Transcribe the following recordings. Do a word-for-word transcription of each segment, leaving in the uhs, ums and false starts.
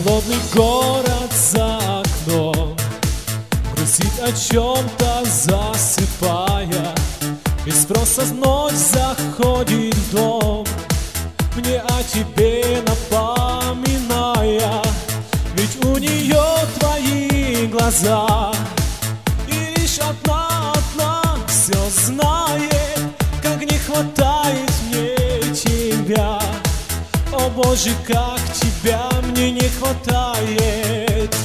Холодный город за окном грустит о чем-то, засыпая. Без спроса вновь заходит в дом, мне о тебе напоминая. Ведь у нее твои глаза, и лишь одна, одна все знает, как не хватает мне тебя. О Боже, как тебя мне не хватает.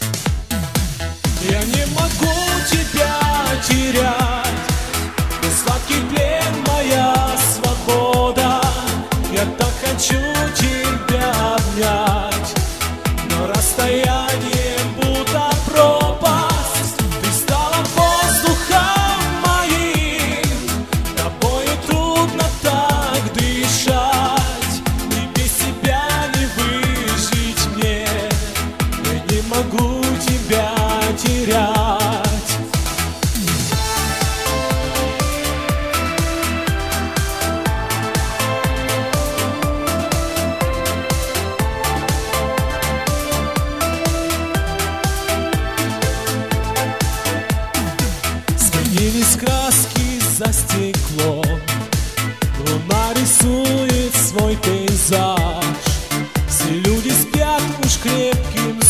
Я не могу тебя терять, ты сладкий плен, моя свобода. Я так хочу тебя обнять, но расстояние будто пропасть. Ты стала воздухом моим, тобою трудно так дышать, и без тебя не выжить мне. Я не могу тебя терять. Сменились краски за стеклом, луна рисует свой пейзаж. Все люди спят уж крепким